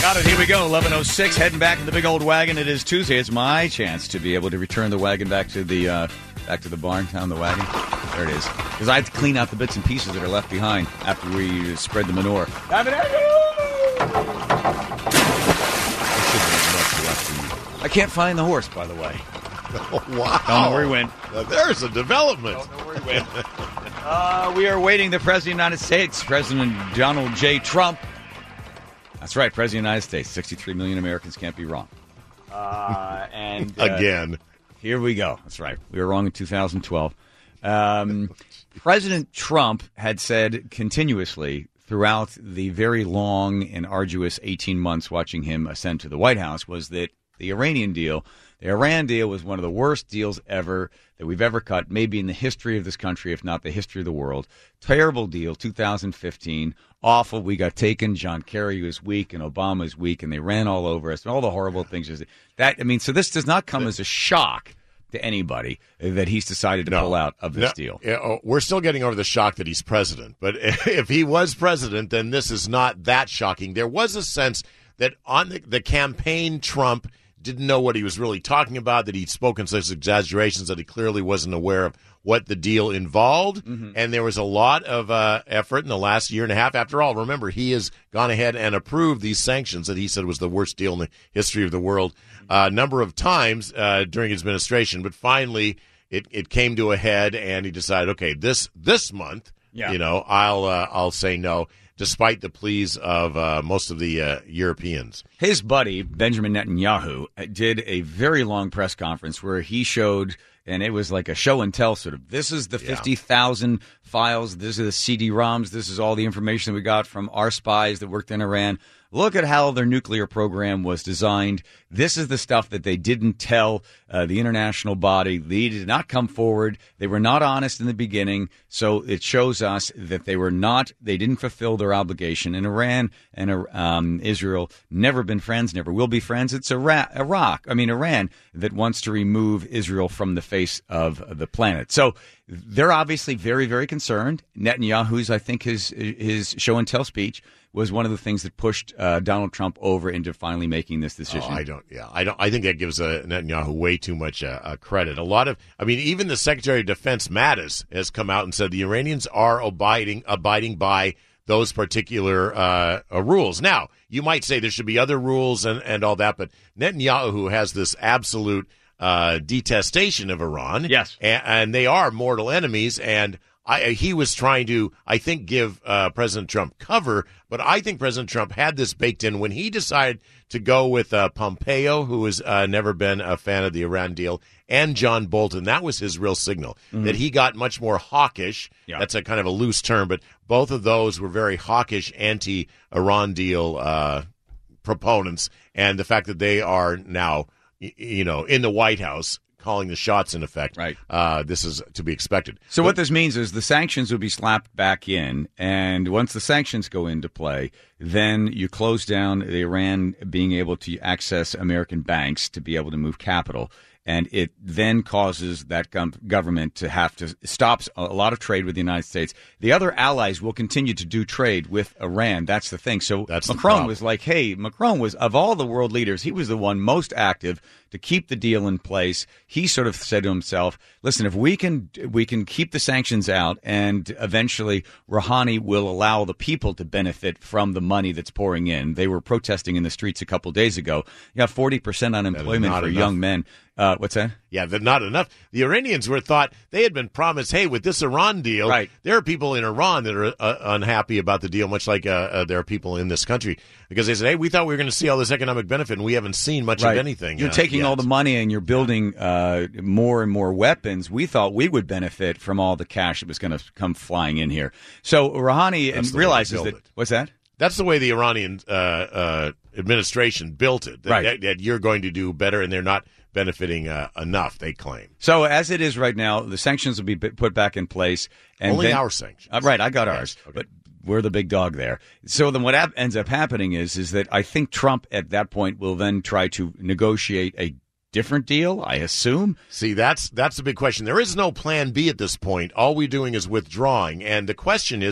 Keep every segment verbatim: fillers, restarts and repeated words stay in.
Got it. Here we go. eleven oh six, heading back in the big old wagon. It is Tuesday. It's my chance to be able to return the wagon back to the uh, back to the barn, down the wagon. There it is. Because I have to clean out the bits and pieces that are left behind after we spread the manure. I can't find the horse, by the way. Oh, wow. Don't know where he went. Now, there's a development. Don't know where he went. uh, we are awaiting the President of the United States, President Donald J. Trump. That's right, President of the United States. sixty-three million Americans can't be wrong. Uh, and uh, Again. Here we go. That's right. We were wrong in two thousand twelve. Um, President Trump had said continuously throughout the very long and arduous eighteen months watching him ascend to the White House was that the Iranian deal, the Iran deal, was one of the worst deals ever that we've ever cut, maybe in the history of this country, if not the history of the world. Terrible deal, two thousand fifteen. Awful. We got taken. John Kerry was weak, and Obama was weak, and they ran all over us, and all the horrible things. That I mean, so this does not come as a shock to anybody that he's decided to no, pull out of this no, deal. Yeah, oh, we're still getting over the shock that he's president. But if he was president, then this is not that shocking. There was a sense that on the, the campaign, Trump didn't know what he was really talking about, that he'd spoken such exaggerations that he clearly wasn't aware of what the deal involved. Mm-hmm. And there was a lot of uh, effort in the last year and a half. After all, remember, he has gone ahead and approved these sanctions that he said was the worst deal in the history of the world a uh, number of times uh, during his administration. But finally, it, it came to a head, and he decided, okay, this this month, yeah. you know, I'll uh, I'll say no, despite the pleas of uh, most of the uh, Europeans. His buddy, Benjamin Netanyahu, did a very long press conference where he showed, and it was like a show and tell sort of, this is the fifty thousand yeah. files, this is the C D ROMs, this is all the information that we got from our spies that worked in Iran. Look at how their nuclear program was designed. This is the stuff that they didn't tell uh, the international body. They did not come forward. They were not honest in the beginning. So it shows us that they were not, they didn't fulfill their obligation. And Iran and um, Israel never been friends, never will be friends. It's Iraq, Iraq, I mean, Iran that wants to remove Israel from the face of the planet. So they're obviously very, very concerned. Netanyahu's, I think, his his show and tell speech was one of the things that pushed uh, Donald Trump over into finally making this decision. Oh, I don't. Yeah, I don't. I think that gives uh, Netanyahu way too much uh, uh, credit. A lot of, I mean, even the Secretary of Defense Mattis has come out and said the Iranians are abiding abiding by those particular uh, uh, rules. Now, you might say there should be other rules and and all that, but Netanyahu has this absolute uh, detestation of Iran. Yes, and, and they are mortal enemies. And I, he was trying to, I think, give uh, President Trump cover, but I think President Trump had this baked in when he decided to go with uh, Pompeo, who has uh, never been a fan of the Iran deal, and John Bolton. That was his real signal, mm-hmm. that he got much more hawkish. Yeah. That's a kind of a loose term, but both of those were very hawkish anti-Iran deal uh, proponents, and the fact that they are now, you know, in the White House calling the shots, in effect. Right. Uh, this is to be expected. So but, what this means is the sanctions will be slapped back in, and once the sanctions go into play, then you close down the Iran being able to access American banks to be able to move capital. And it then causes that government to have to stop a lot of trade with the United States. The other allies will continue to do trade with Iran. That's the thing. So That's Macron was like, hey, Macron was, of all the world leaders, he was the one most active to keep the deal in place. He sort of said to himself, listen, if we can we can keep the sanctions out and eventually Rouhani will allow the people to benefit from the money that's pouring in. They were protesting in the streets a couple days ago. You have forty percent unemployment for enough. young men. Uh, what's that? Yeah, they're not enough. The Iranians were thought they had been promised, hey, with this Iran deal, right. there are people in Iran that are uh, unhappy about the deal, much like uh, uh, there are people in this country, because they said, hey, we thought we were going to see all this economic benefit, and we haven't seen much right. of anything. You're uh, taking yet. all the money and you're building uh, more and more weapons. We thought we would benefit from all the cash that was going to come flying in here. So Rouhani and realizes that. It. What's that? That's the way the Iranian uh, uh, administration built it, that, right. that, that you're going to do better, and they're not benefiting uh, enough, they claim. So as it is right now, the sanctions will be put back in place. And Only then, our sanctions. Uh, right, I got yes. ours. Okay. But we're the big dog there. So then what ap- ends up happening is, is that I think Trump at that point will then try to negotiate a different deal, I assume. See, that's that's the big question. There is no plan B at this point. All we're doing is withdrawing. And the question is,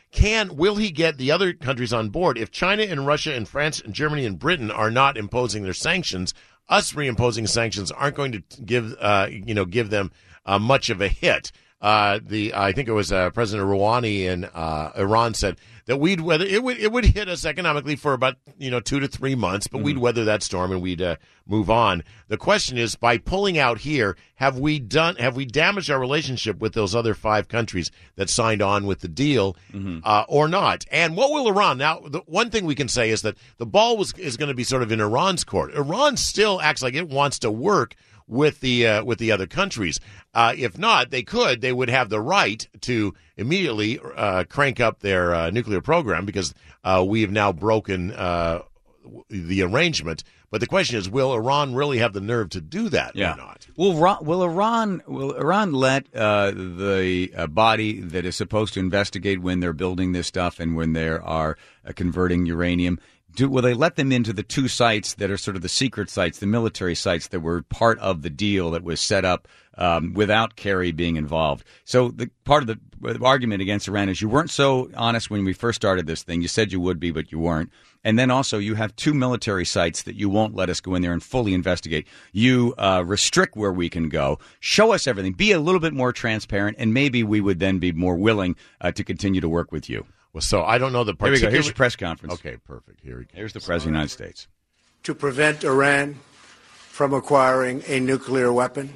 can will he get the other countries on board? If China and Russia and France and Germany and Britain are not imposing their sanctions, us reimposing sanctions aren't going to give uh, you know give them uh, much of a hit. Uh, the I think it was uh, President Rouhani in uh, Iran said that we'd weather it would it would hit us economically for about you know two to three months, but mm. we'd weather that storm and we'd uh, move on. The question is, by pulling out here, have we done have we damaged our relationship with those other five countries that signed on with the deal, mm-hmm. uh, or not? And what will Iran now? The one thing we can say is that the ball was is going to be sort of in Iran's court. Iran still acts like it wants to work with the uh, with the other countries. Uh, if not, they could. They would have the right to immediately uh, crank up their uh, nuclear program because uh, we have now broken uh, the arrangement. But the question is, will Iran really have the nerve to do that yeah. or not? Will, will Iran will Iran let uh, the uh, body that is supposed to investigate when they're building this stuff and when they are uh, converting uranium? Do, will they let them into the two sites that are sort of the secret sites, the military sites that were part of the deal that was set up um, without Kerry being involved? So the part of the, the argument against Iran is you weren't so honest when we first started this thing. You said you would be, but you weren't. And then also you have two military sites that you won't let us go in there and fully investigate. You uh, restrict where we can go. Show us everything. Be a little bit more transparent, and maybe we would then be more willing uh, to continue to work with you. Well, so I don't know the particular... Here we go. Here's your the press conference. Okay, perfect. Here we go. Here's the President of the United States. To prevent Iran from acquiring a nuclear weapon,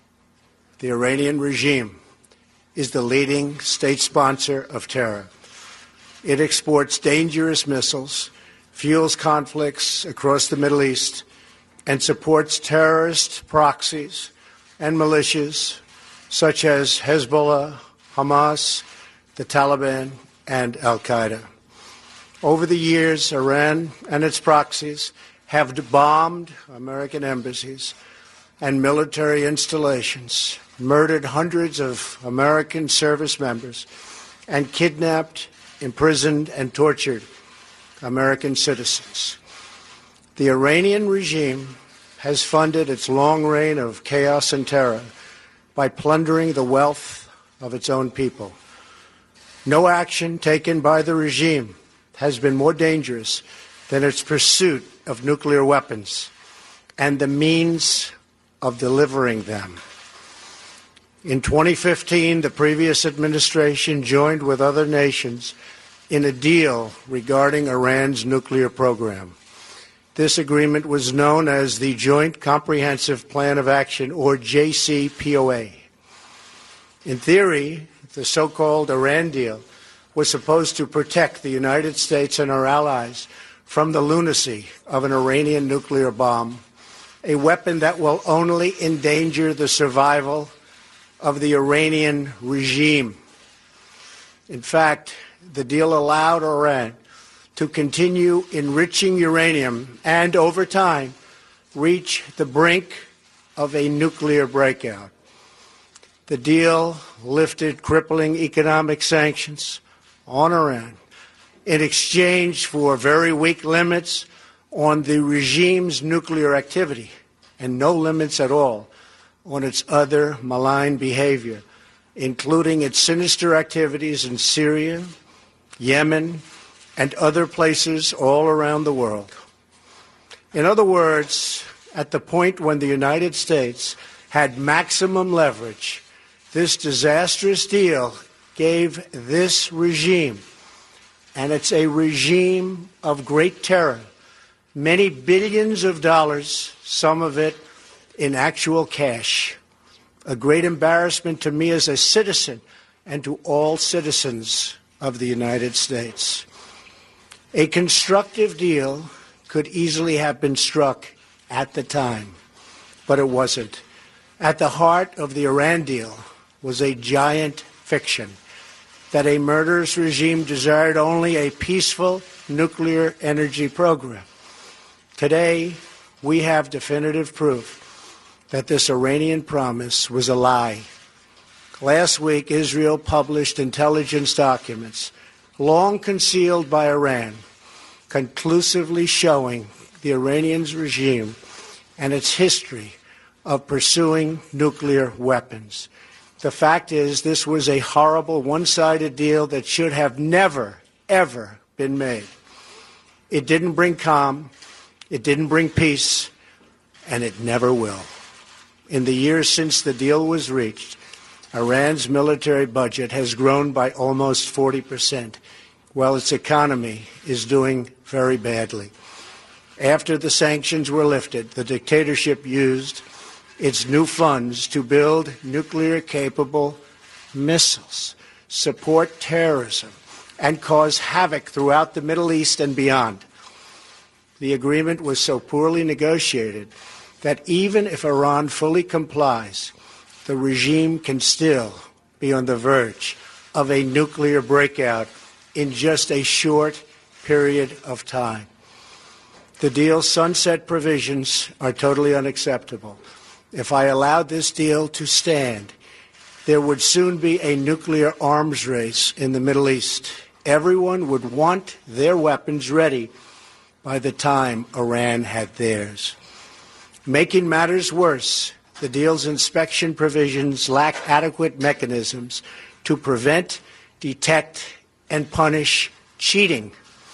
the Iranian regime is the leading state sponsor of terror. It exports dangerous missiles, fuels conflicts across the Middle East, and supports terrorist proxies and militias such as Hezbollah, Hamas, the Taliban, and al-Qaeda. Over the years, Iran and its proxies have bombed American embassies and military installations, murdered hundreds of American service members, and kidnapped, imprisoned, and tortured American citizens. The Iranian regime has funded its long reign of chaos and terror by plundering the wealth of its own people. No action taken by the regime has been more dangerous than its pursuit of nuclear weapons and the means of delivering them. In twenty fifteen, the previous administration joined with other nations in a deal regarding Iran's nuclear program. This agreement was known as the Joint Comprehensive Plan of Action, or J C P O A. In theory, the so-called Iran deal was supposed to protect the United States and our allies from the lunacy of an Iranian nuclear bomb, a weapon that will only endanger the survival of the Iranian regime. In fact, the deal allowed Iran to continue enriching uranium and, over time, reach the brink of a nuclear breakout. The deal lifted crippling economic sanctions on Iran in exchange for very weak limits on the regime's nuclear activity and no limits at all on its other malign behavior, including its sinister activities in Syria, Yemen, and other places all around the world. In other words, at the point when the United States had maximum leverage, this disastrous deal gave this regime, and it's a regime of great terror, many billions of dollars, some of it in actual cash. A great embarrassment to me as a citizen and to all citizens of the United States. A constructive deal could easily have been struck at the time, but it wasn't. At the heart of the Iran deal was a giant fiction that a murderous regime desired only a peaceful nuclear energy program. Today, we have definitive proof that this Iranian promise was a lie. Last week, Israel published intelligence documents, long concealed by Iran, conclusively showing the Iranian regime and its history of pursuing nuclear weapons. The fact is, this was a horrible, one-sided deal that should have never, ever been made. It didn't bring calm, it didn't bring peace, and it never will. In the years since the deal was reached, Iran's military budget has grown by almost forty percent, while its economy is doing very badly. After the sanctions were lifted, the dictatorship used its new funds to build nuclear-capable missiles, support terrorism, and cause havoc throughout the Middle East and beyond. The agreement was so poorly negotiated that even if Iran fully complies, the regime can still be on the verge of a nuclear breakout in just a short period of time. The deal's sunset provisions are totally unacceptable. If I allowed this deal to stand, there would soon be a nuclear arms race in the Middle East. Everyone would want their weapons ready by the time Iran had theirs. Making matters worse, the deal's inspection provisions lack adequate mechanisms to prevent, detect, and punish cheating,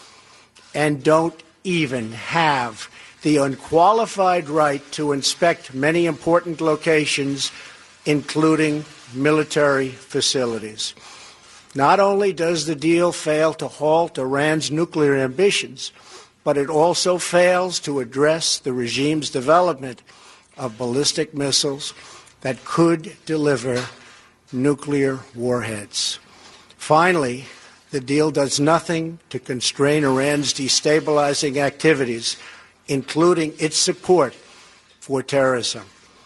and don't even have the unqualified right to inspect many important locations, including military facilities. Not only does the deal fail to halt Iran's nuclear ambitions, but it also fails to address the regime's development of ballistic missiles that could deliver nuclear warheads. Finally, the deal does nothing to constrain Iran's destabilizing activities, including its support for terrorism.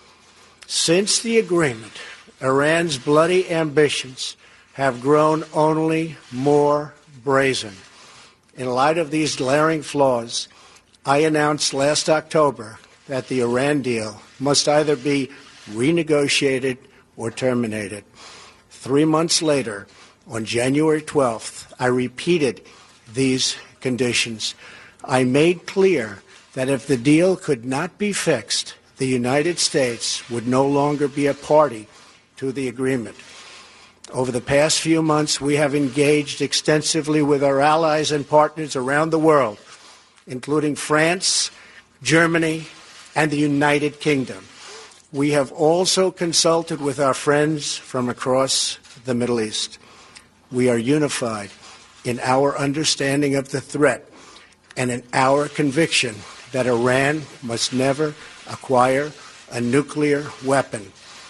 Since the agreement, Iran's bloody ambitions have grown only more brazen. In light of these glaring flaws, I announced last October that the Iran deal must either be renegotiated or terminated. Three months later, on January twelfth, I repeated these conditions. I made clear that if the deal could not be fixed, the United States would no longer be a party to the agreement. Over the past few months, we have engaged extensively with our allies and partners around the world, including France, Germany, and the United Kingdom. We have also consulted with our friends from across the Middle East. We are unified in our understanding of the threat and in our conviction that Iran must never acquire a nuclear weapon.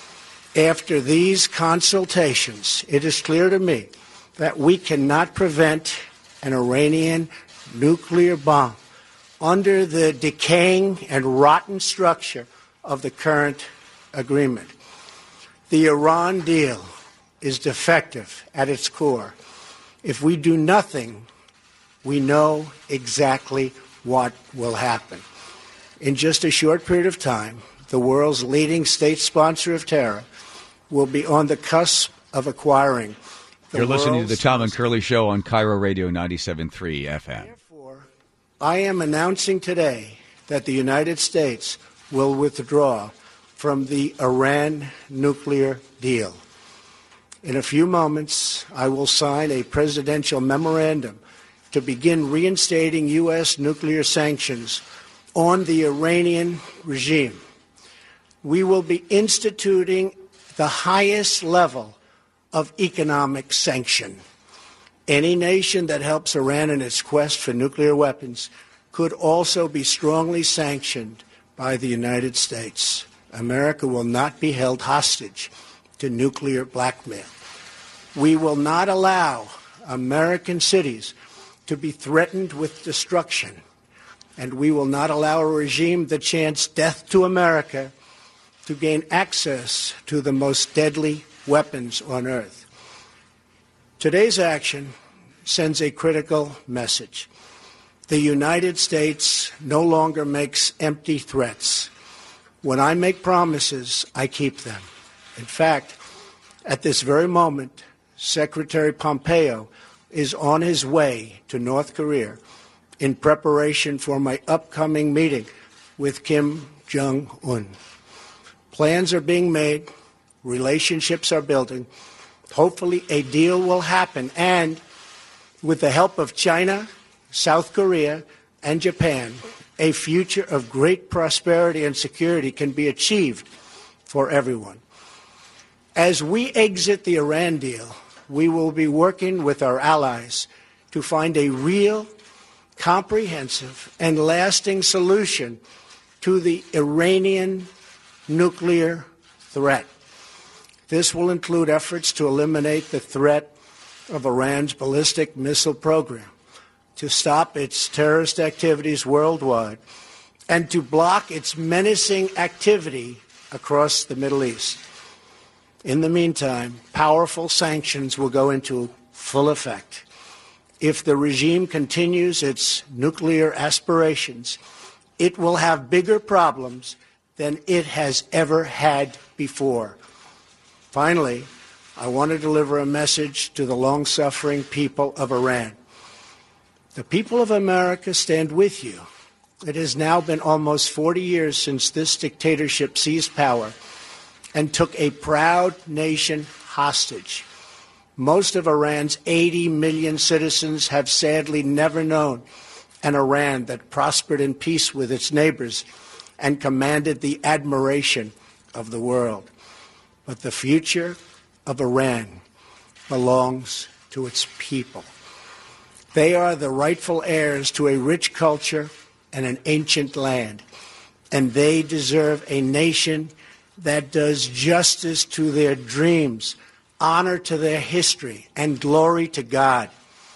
After these consultations, it is clear to me that we cannot prevent an Iranian nuclear bomb under the decaying and rotten structure of the current agreement. The Iran deal is defective at its core. If we do nothing, we know exactly what will happen. In just a short period of time, the world's leading state sponsor of terror will be on the cusp of acquiring the You're listening to world's the Tom and Curley Show on Cairo Radio ninety-seven point three F M. Therefore, I am announcing today that the United States will withdraw from the Iran nuclear deal. In a few moments, I will sign a presidential memorandum to begin reinstating U S nuclear sanctions on the Iranian regime. We will be instituting the highest level of economic sanction. Any nation that helps Iran in its quest for nuclear weapons could also be strongly sanctioned by the United States. America will not be held hostage to nuclear blackmail. We will not allow American cities to be threatened with destruction, and we will not allow a regime that chants death to America to gain access to the most deadly weapons on earth. Today's action sends a critical message. The United States no longer makes empty threats. When I make promises, I keep them. In fact, at this very moment, Secretary Pompeo is on his way to North Korea in preparation for my upcoming meeting with Kim Jong-un. Plans are being made, Relationships are building. Hopefully a deal will happen. And with the help of China, South Korea, and Japan, a future of great prosperity and security can be achieved for everyone. As we exit the Iran deal, we will be working with our allies to find a real, comprehensive, and lasting solution to the Iranian nuclear threat. This will include efforts to eliminate the threat of Iran's ballistic missile program, to stop its terrorist activities worldwide, and to block its menacing activity across the Middle East. In the meantime, powerful sanctions will go into full effect. If the regime continues its nuclear aspirations, it will have bigger problems than it has ever had before. Finally, I want to deliver a message to the long-suffering people of Iran. The people of America stand with you. It has now been almost forty years since this dictatorship seized power and took a proud nation hostage. Most of Iran's eighty million citizens have sadly never known an Iran that prospered in peace with its neighbors and commanded the admiration of the world. But the future of Iran belongs to its people. They are the rightful heirs to a rich culture and an ancient land, and they deserve a nation that does justice to their dreams, honor to their history, and glory to God.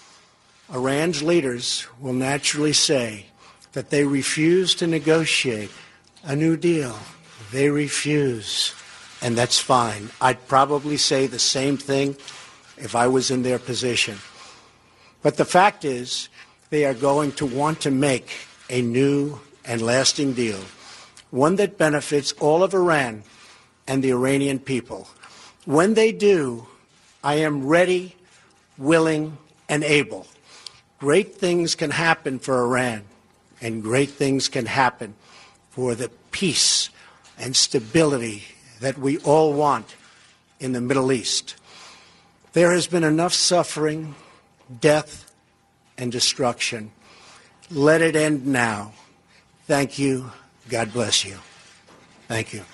Iran's leaders will naturally say that they refuse to negotiate a new deal. They refuse, and that's fine. I'd probably say the same thing if I was in their position. But the fact is, they are going to want to make a new and lasting deal, one that benefits all of Iran and the Iranian people. When they do, I am ready, willing, and able. Great things can happen for Iran, and great things can happen for the peace and stability that we all want in the Middle East. There has been enough suffering, death, and destruction. Let it end now. Thank you. God bless you. Thank you.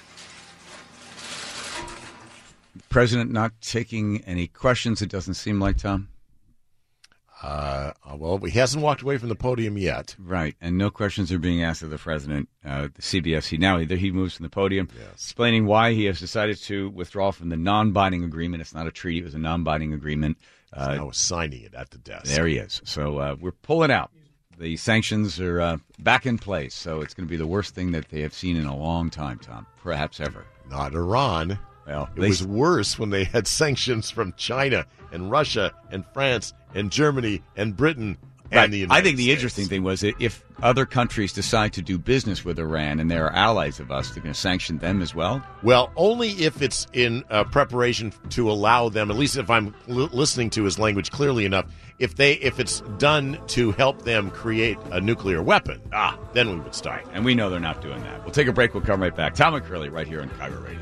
President not taking any questions, it doesn't seem like, Tom. Uh, well, he hasn't walked away from the podium yet. Right, and no questions are being asked of the president. Uh, the C B S he now he moves from the podium, yes. explaining why he has decided to withdraw from the non-binding agreement. It's not a treaty; it was a non-binding agreement. Uh, I was signing it at the desk. There he is. So uh, we're pulling out. The sanctions are uh, back in place, so it's going to be the worst thing that they have seen in a long time, Tom, perhaps ever. Not Iran. Well, it was worse when they had sanctions from China and Russia and France and Germany and Britain and right. the United I think the States. interesting thing was that if other countries decide to do business with Iran and they're allies of us, they're going to sanction them as well? Well, only if it's in uh, preparation to allow them, at least if I'm l- listening to his language clearly enough, if they if it's done to help them create a nuclear weapon, ah, then we would start. And we know they're not doing that. We'll take a break. We'll come right back. Tom McCurley right here on KIRO Radio.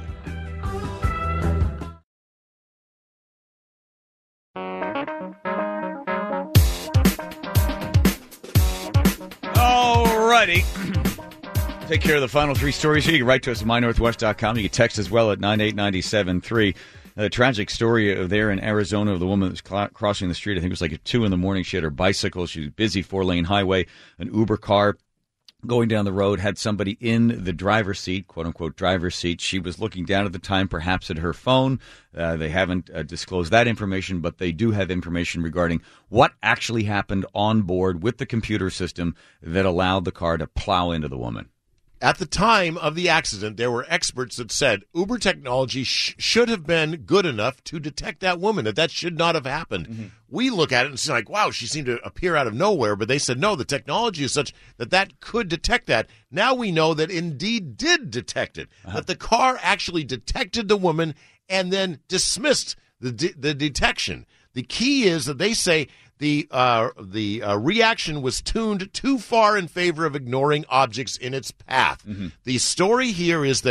Take care of the final three stories here. You can write to us at my northwest dot com. You can text as well at nine eight nine seven three. A tragic story there in Arizona of the woman that was cl- crossing the street. I think it was like at two in the morning. She had her bicycle. She was busy, four-lane highway. An Uber car going down the road had somebody in the driver's seat, quote-unquote driver's seat. She was looking down at the time, perhaps at her phone. Uh, they haven't uh, disclosed that information, but they do have information regarding what actually happened on board with the computer system that allowed the car to plow into the woman. At the time of the accident, there were experts that said Uber technology sh- should have been good enough to detect that woman, that that should not have happened. Mm-hmm. We look at it and say, like, wow, she seemed to appear out of nowhere. But they said, no, the technology is such that that could detect that. Now we know that indeed did detect it, uh-huh. that the car actually detected the woman and then dismissed the de- the detection. The key is that they say the uh, the uh, reaction was tuned too far in favor of ignoring objects in its path. Mm-hmm. The story here is that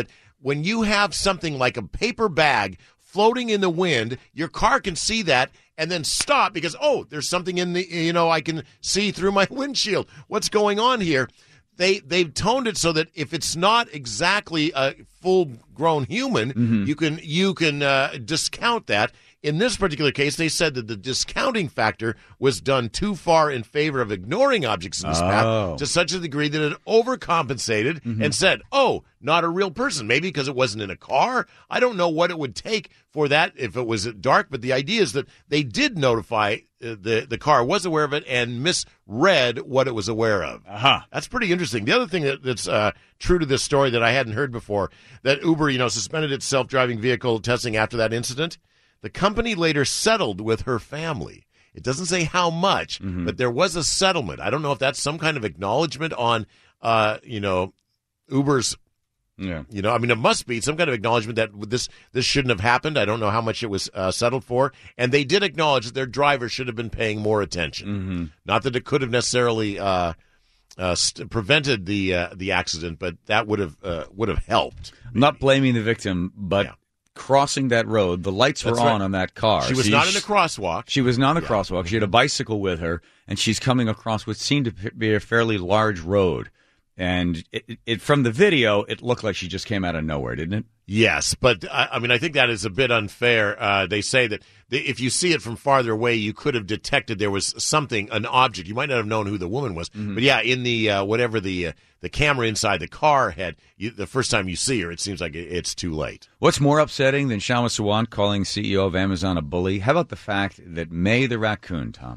when you have something like a paper bag floating in the wind, your car can see that and then stop because, oh, there's something in the, you know, I can see through my windshield. What's going on here? They, they've toned it so that if it's not exactly a full-grown human, mm-hmm. you can, you can uh, discount that. In this particular case, they said that the discounting factor was done too far in favor of ignoring objects in the oh. path to such a degree that it overcompensated mm-hmm. and said, oh, not a real person. Maybe because it wasn't in a car. I don't know what it would take for that if it was dark, but the idea is that they did notify uh, the, the car was aware of it and misread what it was aware of. Uh-huh. That's pretty interesting. The other thing that, that's uh, true to this story that I hadn't heard before, that Uber, you know, suspended its self-driving vehicle testing after that incident. The company later settled with her family. It doesn't say how much, mm-hmm. but there was a settlement. I don't know if that's some kind of acknowledgement on, uh, you know, Uber's, yeah. you know, I mean, it must be some kind of acknowledgement that this this shouldn't have happened. I don't know how much it was uh, settled for. And they did acknowledge that their driver should have been paying more attention. Mm-hmm. Not that it could have necessarily uh, uh, st- prevented the uh, the accident, but that would have uh, would have helped. I'm not blaming the victim, but. Yeah. Crossing that road, the lights were That's on right. on that car. She was See, not in a crosswalk. She was not in a yeah. crosswalk. She had a bicycle with her, and she's coming across what seemed to be a fairly large road. And it, it, from the video, it looked like she just came out of nowhere, didn't it? Yes, but I, I mean, I think that is a bit unfair. Uh, they say that the, if you see it from farther away, you could have detected there was something, an object. You might not have known who the woman was, mm-hmm. but yeah, in the uh, whatever the uh, the camera inside the car had, you, the first time you see her, it seems like it, it's too late. What's more upsetting than Shama Sawant calling C E O of Amazon a bully? How about the fact that May the raccoon, Tom?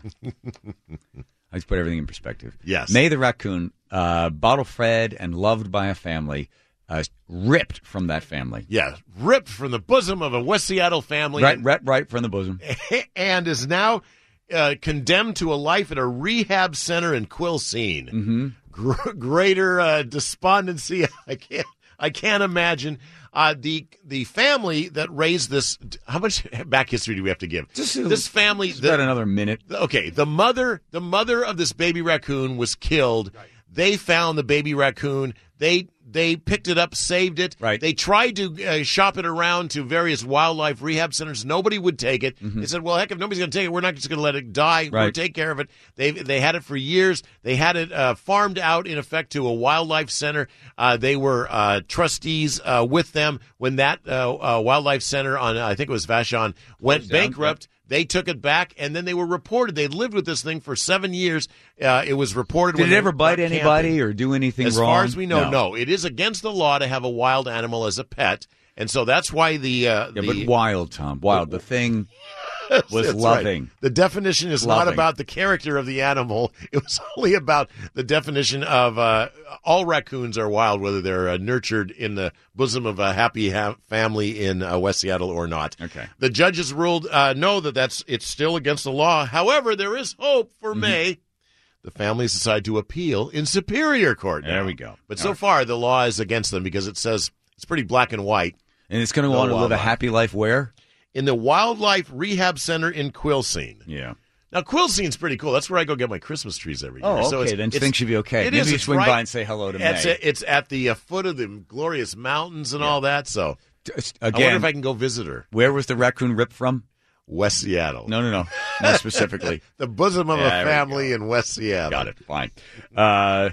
Let's put everything in perspective. Yes, May the raccoon, uh, bottle-fed and loved by a family. Uh, ripped from that family. Yeah, ripped from the bosom of a West Seattle family. Right, right, right from the bosom. And is now uh, condemned to a life at a rehab center in Quilcene. Mm-hmm. Gr- greater uh, despondency, I can't, I can't imagine. Uh, the the family that raised this, how much back history do we have to give? Just, this family. Just about another minute. Okay, the mother, the mother of this baby raccoon was killed. Right. They found the baby raccoon. They they picked it up, saved it. Right. They tried to uh, shop it around to various wildlife rehab centers. Nobody would take it. Mm-hmm. They said, well, heck, if nobody's going to take it, we're not just going to let it die. Right. We'll take care of it. They they had it for years. They had it uh, farmed out, in effect, to a wildlife center. Uh, they were uh, trustees uh, with them when that uh, uh, wildlife center on, I think it was Vashon, went bankrupt. Down. They took it back, and then they were reported. They lived with this thing for seven years. Uh, it was reported. Did when it ever bite camping. anybody or do anything as wrong? As far as we know, no. no. It is against the law to have a wild animal as a pet, and so that's why the uh, yeah, the, but wild, Tom, wild. The thing was That's loving. Right. The definition is loving. not about the character of the animal. It was only about the definition of uh, all raccoons are wild, whether they're uh, nurtured in the bosom of a happy ha- family in uh, West Seattle or not. Okay. The judges ruled uh, no, that that's it's still against the law. However, there is hope for mm-hmm. May. The families decide to appeal in Superior Court now. There we go. But all so right. far, the law is against them because it says it's pretty black and white. And it's going to go no on to live wildlife. a happy life where? In the Wildlife Rehab Center in Quilcene. Yeah. Now, Quilcene's pretty cool. That's where I go get my Christmas trees every year. Oh, okay. So it's, then it's, things should be okay. It Maybe is. you It's swing right, by and say hello to it's May. A, it's at the uh, foot of the glorious mountains and yeah. all that. So Again, I wonder if I can go visit her. Where was the raccoon ripped from? West Seattle. No, no, no. More specifically. The bosom of yeah, a family in West Seattle. Got it. Fine. Uh,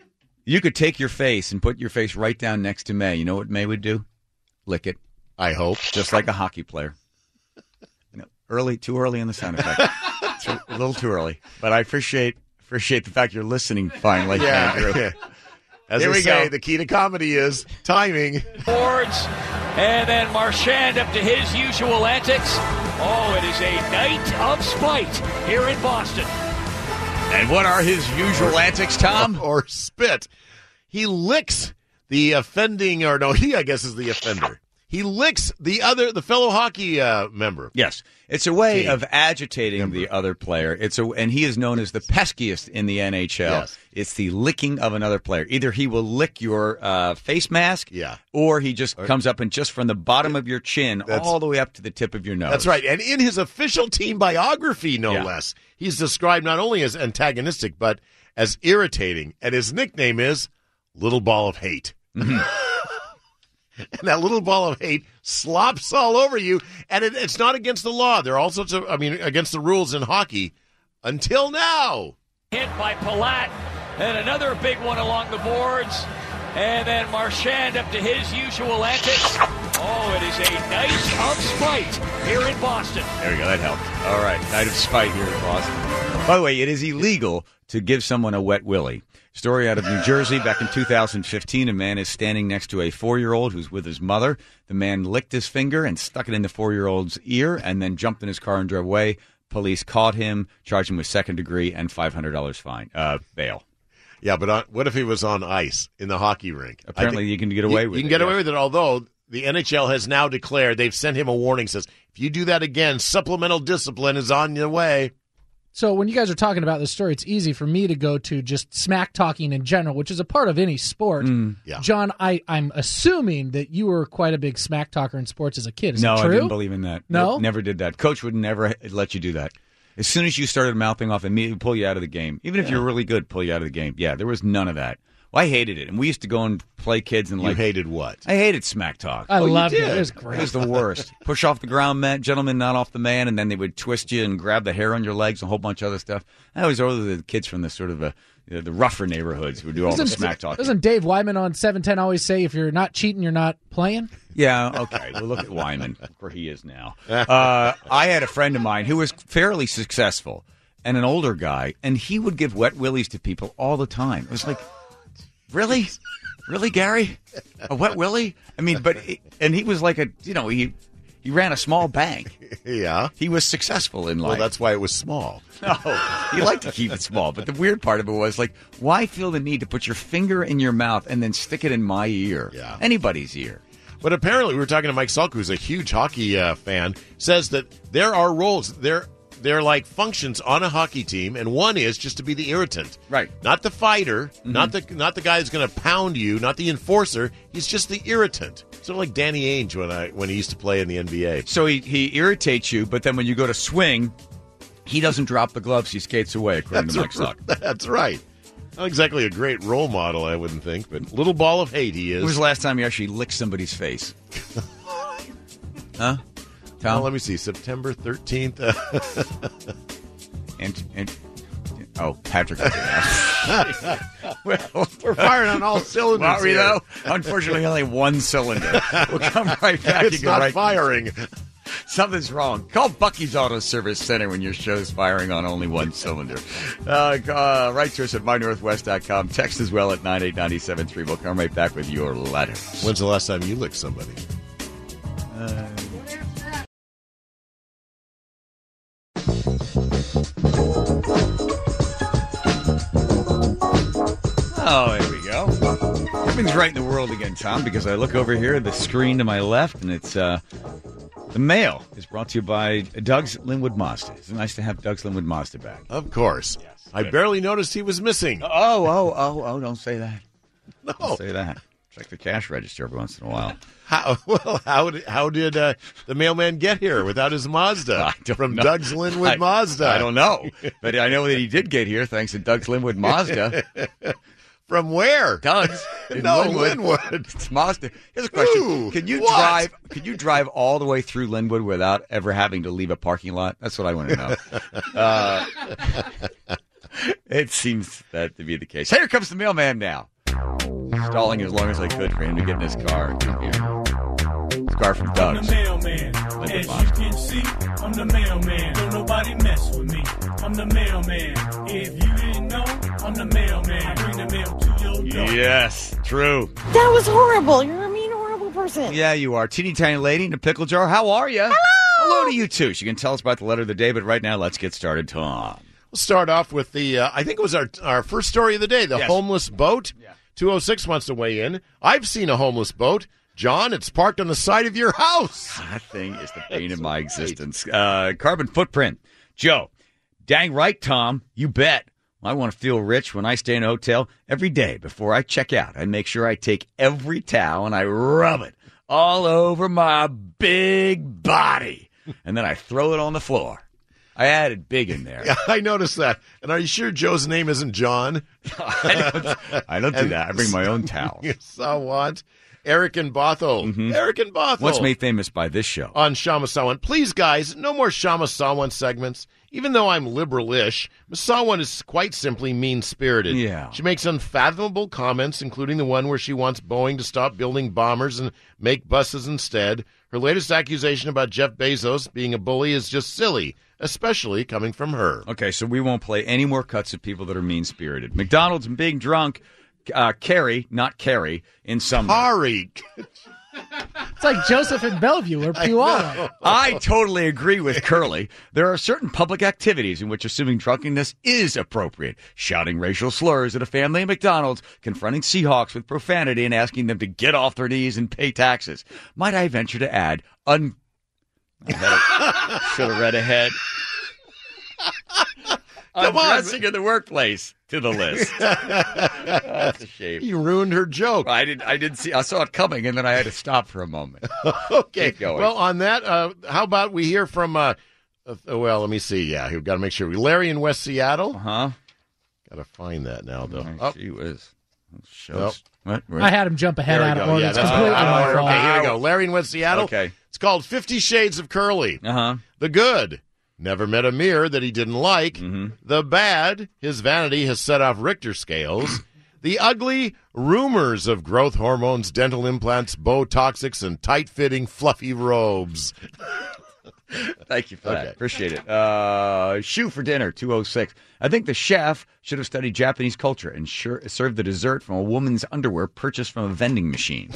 you could take your face and put your face right down next to May. You know what May would do? Lick it. I hope. Just like a hockey player. You know, early, too early in the sound effect. It's a little too early. But I appreciate appreciate the fact you're listening finally, yeah, Andrew. Yeah. As Here they we say, go. the key to comedy is timing. Boards, and then Marchand up to his usual antics. Oh, it is a night of spite here in Boston. And what are his usual antics, Tom? Or, or spit. He licks the offending, or no, he, I guess, is the offender. He licks the other, the fellow hockey uh, member. Yes. It's a way Team. of agitating Member. the other player. It's a, and he is known as the peskiest in the N H L. Yes. It's the licking of another player. Either he will lick your uh, face mask, Yeah. or he just comes up and just from the bottom of your chin That's- all the way up to the tip of your nose. That's right. And in his official team biography, no Yeah. less, he's described not only as antagonistic, but as irritating. And his nickname is Little Ball of Hate. Mm-hmm. and that little ball of hate slops all over you, and it, it's not against the law. There are all sorts of, I mean, against the rules in hockey until now. Hit by Palat, and another big one along the boards. And then Marchand up to his usual antics. Oh, it is a night of spite here in Boston. There we go. That helped. All right. Night of spite here in Boston. By the way, it is illegal to give someone a wet willy. Story out of New Jersey back in two thousand fifteen. A man is standing next to a four-year-old who's with his mother. The man licked his finger and stuck it in the four-year-old's ear and then jumped in his car and drove away. Police caught him, charged him with second degree and five hundred dollars fine, uh, bail. Yeah, but on, what if he was on ice in the hockey rink? Apparently you can get away you, with you it. You can get yeah. away with it, although the N H L has now declared, they've sent him a warning, says, if you do that again, supplemental discipline is on your way. So when you guys are talking about this story, it's easy for me to go to just smack talking in general, which is a part of any sport. Mm. Yeah. John, I, I'm assuming that you were quite a big smack talker in sports as a kid. Is no, that true? I didn't believe in that. No? Nope, never did that. Coach would never let you do that. As soon as you started mouthing off, immediately pull you out of the game. Even if Yeah. you're really good, pull you out of the game. Yeah, there was none of that. Well, I hated it. And we used to go and play kids and You like. hated what? I hated smack talk. I Oh, you loved it. did? It was It great. was the worst. Push off the ground, man, gentlemen, not off the man, and then they would twist you and grab the hair on your legs and a whole bunch of other stuff. I always ordered the kids from the sort of a, you know, the rougher neighborhoods who would do all the Doesn't- smack talk. Doesn't Dave Wyman on seven ten always say if you're not cheating, you're not playing? Yeah, okay. Well, look at Wyman, where he is now. Uh, I had a friend of mine who was fairly successful and an older guy, and he would give wet willies to people all the time. It was like, really? Really, Gary? A wet willy? I mean, but, it, and he was like a, you know, he he ran a small bank. Yeah. He was successful in life. Well, that's why it was small. No, you like to keep it small. But the weird part of it was, like, why feel the need to put your finger in your mouth and then stick it in my ear? Yeah. Anybody's ear. But apparently, we were talking to Mike Salk, who's a huge hockey uh, fan, says that there are roles, there, they're like functions on a hockey team, and one is just to be the irritant. Right. Not the fighter, mm-hmm. not the not the guy who's going to pound you, not the enforcer. He's just the irritant. Sort of like Danny Ainge when I when he used to play in the N B A. So he, he irritates you, but then when you go to swing, he doesn't drop the gloves. He skates away, according That's to Mike right. Salk. That's right. Not exactly a great role model, I wouldn't think, but little ball of hate he is. When was the last time you actually licked somebody's face? Huh? Tom? Well, let me see. September thirteenth. and, and oh, Patrick. Well, we're firing on all cylinders. Not we here. though. Unfortunately, only one cylinder. We'll come right back. It's You go not right- firing. Something's wrong. Call Bucky's Auto Service Center when your show's firing on only one cylinder. Uh, uh, write to us at my northwest dot com. Text as well at nine eight nine seven three. We'll come right back with your letters. When's the last time you licked somebody? Uh, Oh, there we go. Everything's right in the world again, Tom, because I look over here at the screen to my left, and it's uh, the mail is brought to you by Doug's Linwood Mazda. It's nice to have Doug's Linwood Mazda back. Of course. Yes. I barely noticed he was missing. Oh, oh, oh, oh, don't say that. No. Don't say that. Check the cash register every once in a while. How well? How did how did uh, the mailman get here without his Mazda I don't from know. Doug's Linwood I, Mazda? I don't know, but I know that he did get here thanks to Doug's Linwood Mazda. From where? Doug's in No, Linwood. Linwood. It's Mazda. Here's a question: Ooh, Can you what? drive? Can you drive all the way through Linwood without ever having to leave a parking lot? That's what I want to know. uh, it seems that to be the case. Here comes the mailman now. Stalling as long as I could for him to get in his car. Here. His car from I'm Doug's. the mailman. Linwood As Mazda. you can see, I'm the mailman. Don't nobody mess with me. I'm the mailman. If you didn't know, I'm the mailman. I bring the mail to your door. Yes, true. That was horrible. You're a mean, horrible person. Yeah, you are. Teeny tiny lady in a pickle jar. How are you? Hello. Hello to you, too. She can tell us about the letter of the day, but right now, let's get started, Tom. We'll start off with the. Uh, I think it was our our first story of the day. The Yes. homeless boat. Yeah. two oh six wants to weigh in. I've seen a homeless boat. John, it's parked on the side of your house. That thing is the bane of my existence. Uh, carbon footprint. Joe, dang right, Tom. You bet. I want to feel rich when I stay in a hotel every day. Before I check out, I make sure I take every towel and I rub it all over my big body. And then I throw it on the floor. I added big in there. Yeah, I noticed that. And are you sure Joe's name isn't John? I don't, I don't do that. I bring my own towels. So what? Eric and Bothell. Mm-hmm. Eric and Bothell. Once made famous by this show. On Sean Masawan. Please, guys, no more Sean Masawan segments. Even though I'm liberal-ish, Masawan is quite simply mean-spirited. Yeah. She makes unfathomable comments, including the one where she wants Boeing to stop building bombers and make buses instead. Her latest accusation about Jeff Bezos being a bully is just silly, especially coming from her. Okay, so we won't play any more cuts of people that are mean-spirited. McDonald's and being drunk, uh, Carrie, not Carrie, in some Carrie. It's like Joseph in Bellevue or Puyallup. I totally agree with Curly. There are certain public activities in which assuming drunkenness is appropriate. Shouting racial slurs at a family at McDonald's, confronting Seahawks with profanity and asking them to get off their knees and pay taxes. Might I venture to add, un... Should have read ahead. Undressing in the workplace to the list. That's a shame. You ruined her joke. I didn't. I didn't see. I saw it coming, and then I had to stop for a moment. Okay. Keep going. Well, on that, uh, how about we hear from? Uh, uh, well, let me see. Yeah, we've got to make sure. Larry in West Seattle. Uh huh. Got to find that now, though. Right, oh. She was. Shows. Nope. What? Where? I had him jump ahead There we out of go. order. Yeah, It's that's completely out of my order. fault. Okay, here we go. Larry in West Seattle. Okay. It's called Fifty Shades of Curly. Uh huh. The good. Never met a mirror that he didn't like. Mm-hmm. The bad, his vanity has set off Richter scales. The ugly, rumors of growth hormones, dental implants, Botoxics, and tight-fitting, fluffy robes. Thank you for that. Okay. Appreciate it. Uh, shoe for dinner, two oh six. I think the chef should have studied Japanese culture and sure, served the dessert from a woman's underwear purchased from a vending machine.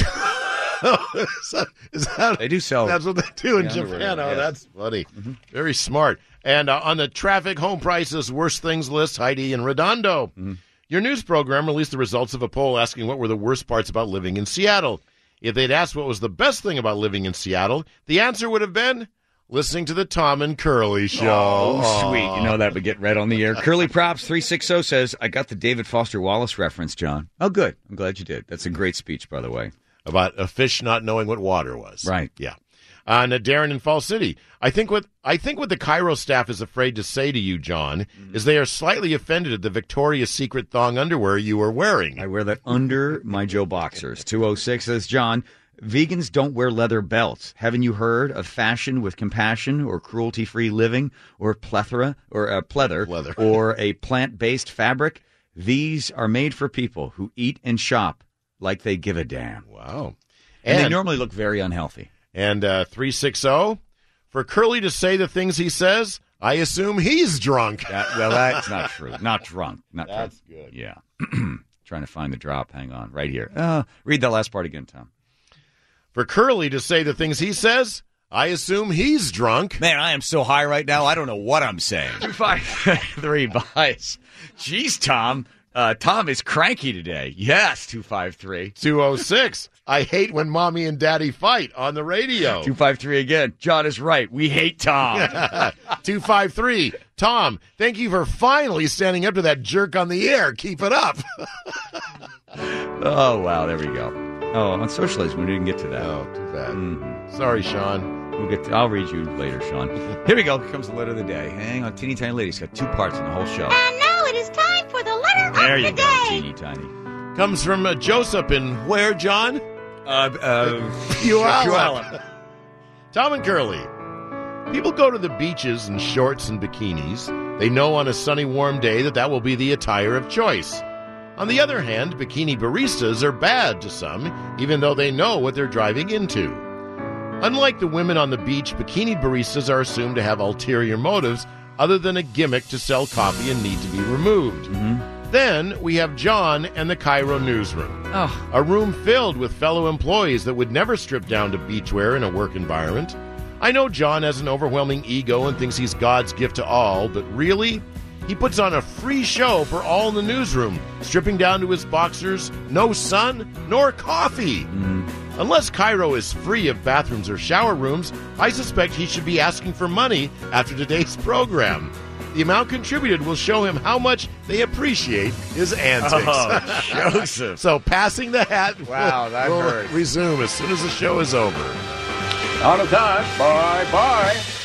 is that, is that, They do sell. That's what they do in the underwear, Japan. Oh, yes. that's funny. Mm-hmm. Very smart. And uh, on the traffic home prices worst things list, Heidi in Redondo. Mm-hmm. Your news program released the results of a poll asking what were the worst parts about living in Seattle. If they'd asked what was the best thing about living in Seattle, the answer would have been listening to the Tom and Curly show. Oh, sweet. You know that would get read on the air. Curly Props three sixty says, I got the David Foster Wallace reference, John. Oh, good. I'm glad you did. That's a great speech, by the way. About a fish not knowing what water was. Right. Yeah. Uh, and uh, Darren in Fall City. I think what I think what the Cairo staff is afraid to say to you, John, mm-hmm. is they are slightly offended at the Victoria's Secret thong underwear you are wearing. I wear that under my Joe Boxers. two oh six says, John, vegans don't wear leather belts. Haven't you heard of fashion with compassion or cruelty-free living or plethora or a uh, pleather Leather. or a plant-based fabric? These are made for people who eat and shop like they give a damn. Wow. And, And, they normally look very unhealthy. and uh, three sixty, for Curly to say the things he says, I assume he's drunk. That, well, that's not true. Not drunk. Not That's drunk. good. Yeah. Trying to find the drop. Hang on. Right here. Uh, read that last part again, Tom. For Curly to say the things he says, I assume he's drunk. Man, I am so high right now, I don't know what I'm saying. two five three bias. Jeez, Tom. Uh, Tom is cranky today. Yes, two five three. two oh six, I hate when mommy and daddy fight on the radio. two five three again. John is right. We hate Tom. two five three, Tom, thank you for finally standing up to that jerk on the air. Keep it up. Oh, wow. There we go. Oh, on socialism, we didn't get to that. Oh, too bad. Mhm. Sorry, Sean. We'll get to, I'll read you later, Sean. Here we go. Here comes the letter of the day. Hang on. Teeny Tiny Lady's got two parts in the whole show. And now it is time for the letter There of you the go, day. teeny tiny. Comes from uh, Joseph in where, John? Uh, uh, Puyallup. Tom and Curly. People go to the beaches in shorts and bikinis. They know on a sunny, warm day that that will be the attire of choice. On the other hand, bikini baristas are bad to some, even though they know what they're driving into. Unlike the women on the beach, bikini baristas are assumed to have ulterior motives other than a gimmick to sell coffee and need to be removed. Mm-hmm. Then we have John and the Cairo newsroom. Oh. A room filled with fellow employees that would never strip down to beachwear in a work environment. I know John has an overwhelming ego and thinks he's God's gift to all, but really, he puts on a free show for all in the newsroom, stripping down to his boxers, no sun, nor coffee. Mm. Unless Cairo is free of bathrooms or shower rooms, I suspect he should be asking for money after today's program. The amount contributed will show him how much they appreciate his antics. Oh, Joseph. So passing the hat Wow, will, that will hurt. resume as soon as the show is over. Out of time. Bye-bye.